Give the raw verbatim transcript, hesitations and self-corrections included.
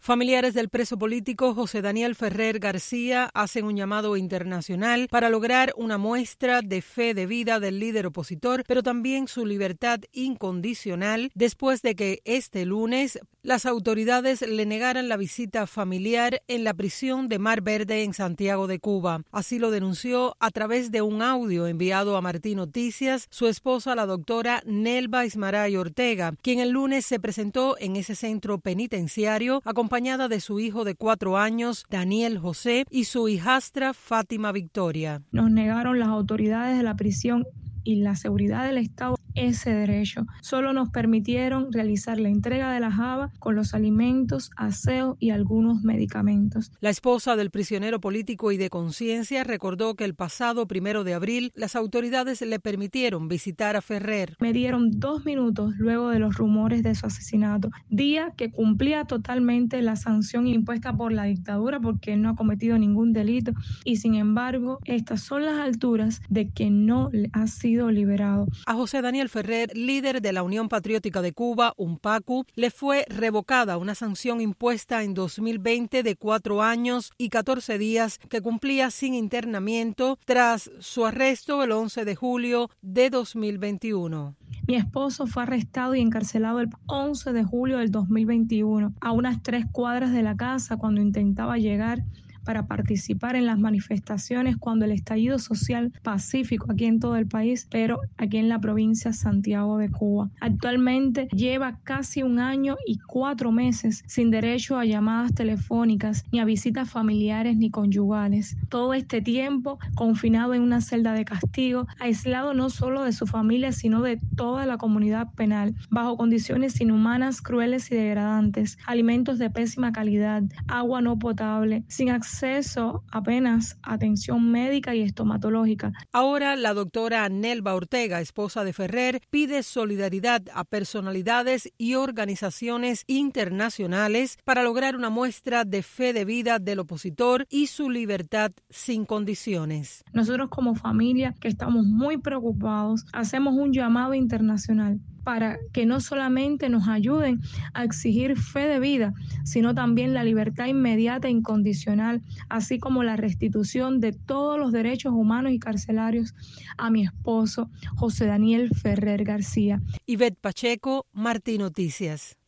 Familiares del preso político José Daniel Ferrer García hacen un llamado internacional para lograr una muestra de fe de vida del líder opositor, pero también su libertad incondicional después de que este lunes las autoridades le negaran la visita familiar en la prisión de Mar Verde en Santiago de Cuba. Así lo denunció a través de un audio enviado a Martín Noticias su esposa, la doctora Nelva Ismaray Ortega, quien el lunes se presentó en ese centro penitenciario acompañada de su hijo de cuatro años, Daniel José, y su hijastra Fátima Victoria. Nos negaron las autoridades de la prisión y la seguridad del Estado ese derecho. Solo nos permitieron realizar la entrega de la jaba con los alimentos, aseo y algunos medicamentos. La esposa del prisionero político y de conciencia recordó que el pasado primero de abril las autoridades le permitieron visitar a Ferrer. Me dieron dos minutos luego de los rumores de su asesinato, día que cumplía totalmente la sanción impuesta por la dictadura porque él no ha cometido ningún delito y sin embargo estas son las alturas de que no ha sido liberado. A José Daniel Ferrer, líder de la Unión Patriótica de Cuba, UNPACU, le fue revocada una sanción impuesta en dos mil veinte de cuatro años y catorce días que cumplía sin internamiento tras su arresto el once de julio de dos mil veintiuno. Mi esposo fue arrestado y encarcelado el once de julio del dos mil veintiuno a unas tres cuadras de la casa cuando intentaba llegar para participar en las manifestaciones cuando el estallido social pacífico aquí en todo el país, pero aquí en la provincia de Santiago de Cuba. Actualmente lleva casi un año y cuatro meses sin derecho a llamadas telefónicas, ni a visitas familiares ni conyugales. Todo este tiempo confinado en una celda de castigo, aislado no solo de su familia, sino de toda la comunidad penal, bajo condiciones inhumanas, crueles y degradantes, alimentos de pésima calidad, agua no potable, sin acceso acceso apenas a atención médica y estomatológica. Ahora la doctora Nelva Ortega, esposa de Ferrer, pide solidaridad a personalidades y organizaciones internacionales para lograr una muestra de fe de vida del opositor y su libertad sin condiciones. Nosotros como familia, que estamos muy preocupados, hacemos un llamado internacional para que no solamente nos ayuden a exigir fe de vida, sino también la libertad inmediata e incondicional, así como la restitución de todos los derechos humanos y carcelarios a mi esposo, José Daniel Ferrer García. Ivette Pacheco, Martín Noticias.